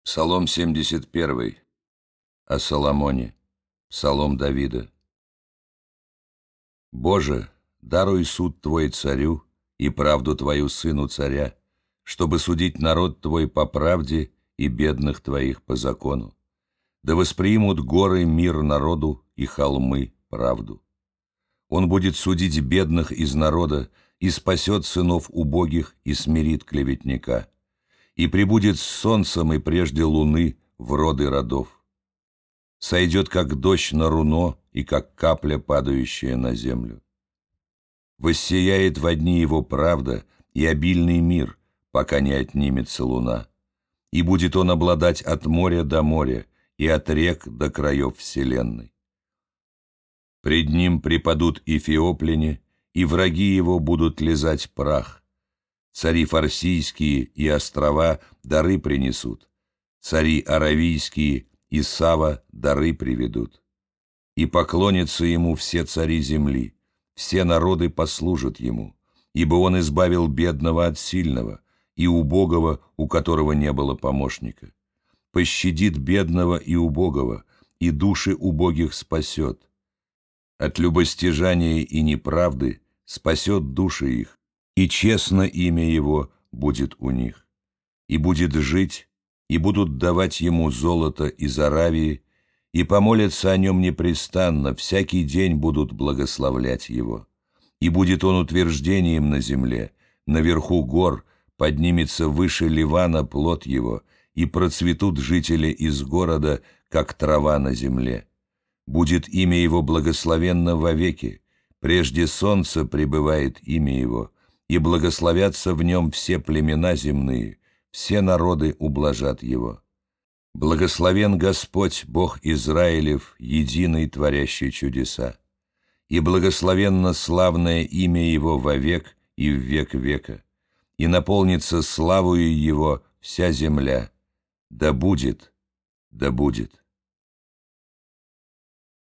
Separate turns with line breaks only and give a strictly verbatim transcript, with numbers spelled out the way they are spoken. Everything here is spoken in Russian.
Псалом семьдесят первый. О Соломоне. Псалом Давида. Боже, даруй суд Твой царю и правду Твою сыну царя, чтобы судить народ Твой по правде и бедных Твоих по закону. Да воспримут горы мир народу и холмы правду. Он будет судить бедных из народа и спасет сынов убогих и смирит клеветника, и прибудет с солнцем и прежде луны в роды родов. Сойдет, как дождь на руно и как капля, падающая на землю. Воссияет во дни его правда и обильный мир, пока не отнимется луна. И будет он обладать от моря до моря и от рек до краев вселенной. Пред ним припадут эфиопляне, и враги его будут лизать прах. Цари фарсийские и острова дары принесут, цари аравийские и Сава дары приведут. И поклонятся ему все цари земли, все народы послужат ему, ибо он избавил бедного от сильного и убогого, у которого не было помощника. Пощадит бедного и убогого, и души убогих спасет. От любостяжания и неправды спасет души их, и честно имя его будет у них. И будет жить, и будут давать ему золото из Аравии, и помолятся о нем непрестанно, всякий день будут благословлять его. И будет он утверждением на земле, наверху гор поднимется выше Ливана плод его, и процветут жители из города, как трава на земле. Будет имя его благословенно вовеки, прежде солнца пребывает имя его, и благословятся в нем все племена земные, все народы ублажат его. Благословен Господь, Бог Израилев, единый, творящий чудеса. И благословенно славное имя Его вовек и в век века, и наполнится славою Его вся земля. Да будет, да будет.